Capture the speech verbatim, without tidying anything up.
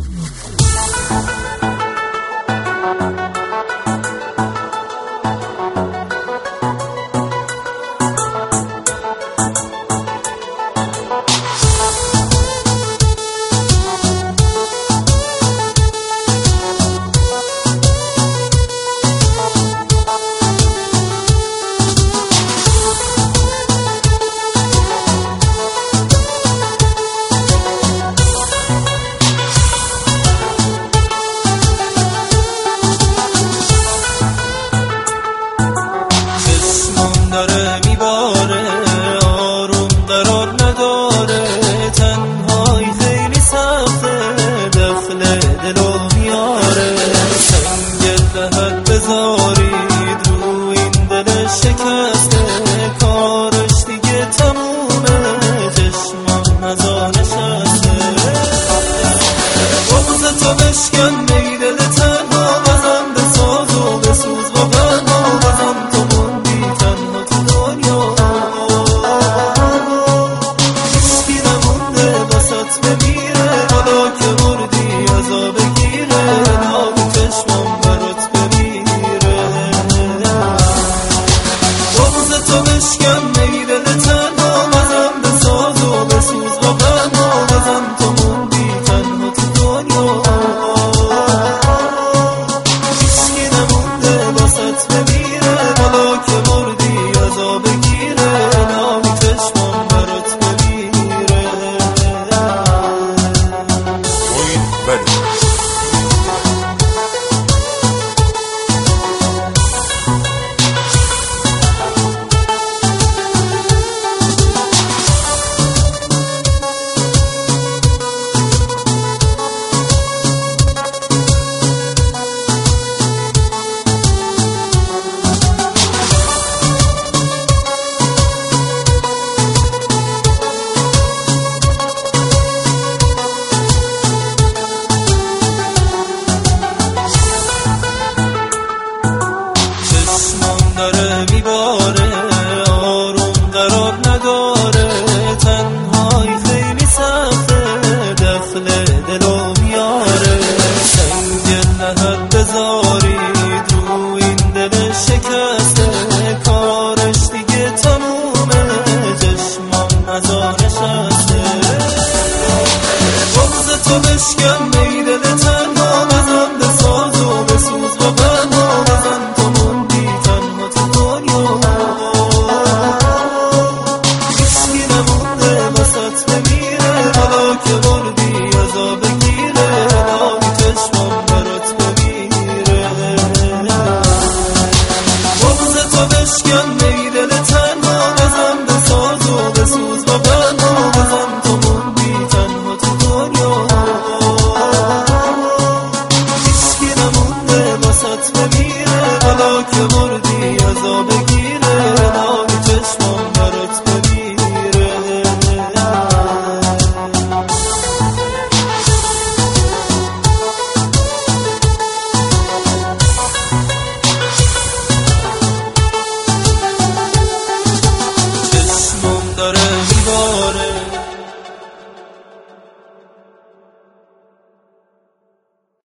داره میباره، آروم قرار نداره، تنهایی خیلی سخته، داخل دلو میاره. سنگ لحد بذارید رو این دل شکسته، کارش دیگه تمومه، چشمم نزا نشسته. بغض تو بشکن می دل تنها، بزن به ساز و بسوز با بنا، بزن تو موندی تنها تو دنیا، هیچکی نمونده واسط بمیره، حالا که مردی عذا بگیره، ناگ چشمم برات بمیره. بغض تو بشکن می دل تنها، بزن به ساز و بسوز با بنا، بزن تو موندی تنها تو دنیا، هیچکی نمونده واسط بمیره، حالا که مردی عذا بگیره، ناگ چشمم برات بمیره. داره میباره، آروم قرار نداره، تنهایی خیلی سخته، داخل دلو میاره. سنگ لحد بذارید رو این دل شکسته، کارش دیگه تمومه، چشمم نزا نشسته. بغض تو بشکن می دل